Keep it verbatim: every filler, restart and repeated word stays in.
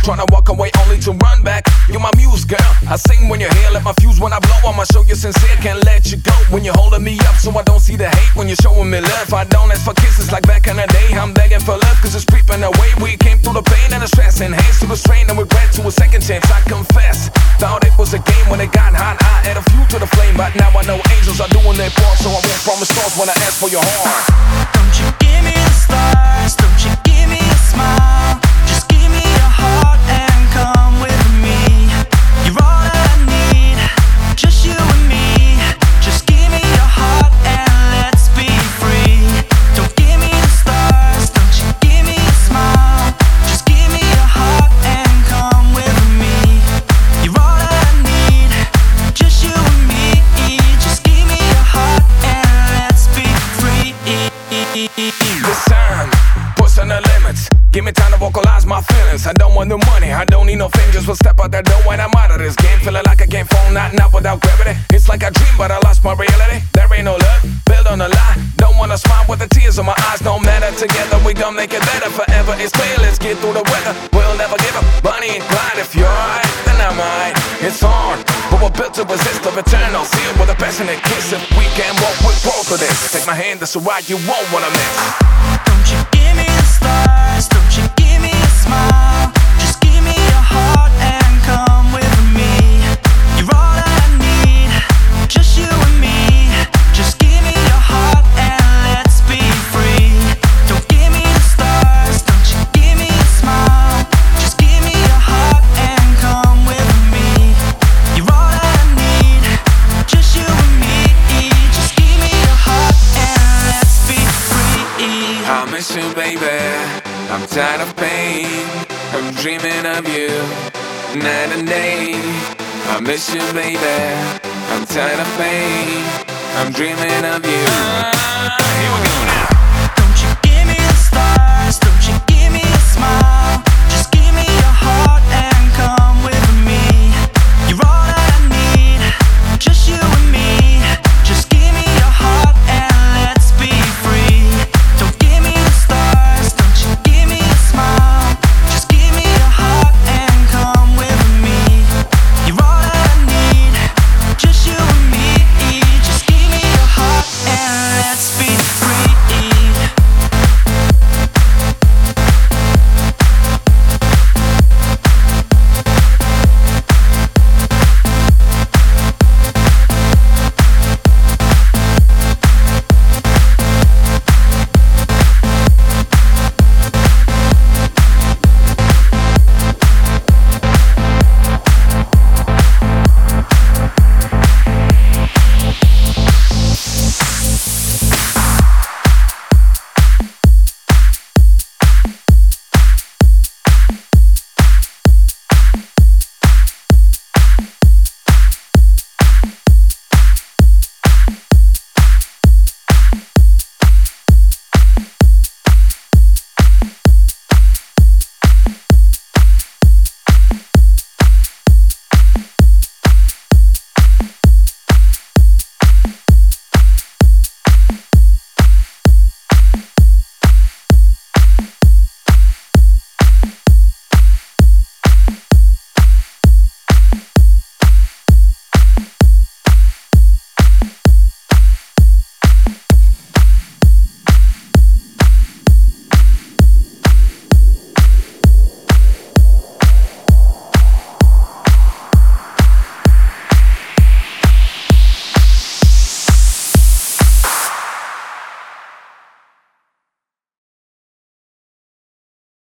Tryna walk away only to run back. You're my muse, girl. I sing when you're here, let my fuse when I blow. I'ma show you sincere, can't let you go when you're holding me up, so I don't see the hate when you're showing me love. I don't ask for kisses like back in the day. I'm begging for love, cause it's creeping away. We came through the pain and the stress, and hands to the strain and regret to a second chance. I confess, thought it was a game when it got hot. I add a fuel to the flame, but now I know angels are doing their part, so I won't promise stars when I ask for your heart. Don't you give me the stars, don't you give me a smile. Just give me your heart and come with me. You're all that I need, just you and me. Just give me your heart and let's be free. Don't give me the stars, don't you give me a smile. Just give me your heart and come with me. You're all that I need, just you and me. Just give me your heart and let's be free. Listen, pushing the limits. Give me time to vocalize my feelings. I don't want the money, I don't need no fame. Just one step out that door when I'm out of this game. Feeling like I can't fall, not now without gravity. It's like I dream, but I lost my reality. There ain't no love, built on a lie. Don't wanna smile with the tears in my eyes. No matter, together we gon' make it better. Forever it's clear, let's get through the weather. We'll never give up, Bonnie and Clyde. If you're right, then I'm right. It's hard, but we're built to resist the eternal. Sealed with a passionate kiss. If we can walk, we'll grow through this. Take my hand, that's a ride you won't wanna miss. Don't you give me the stars, don't you give me a smile. Just give me your heart and come with me. You're all that I need, just you and me. Just give me your heart and let's be free. Don't give me the stars, don't you give me a smile. Just give me your heart and come with me. You're all that I need, just you and me. Just give me your heart and let's be free. I miss you, baby. I'm tired of pain. I'm dreaming of you night and day. I miss you, baby. I'm tired of pain. I'm dreaming of you. Uh, here we go now.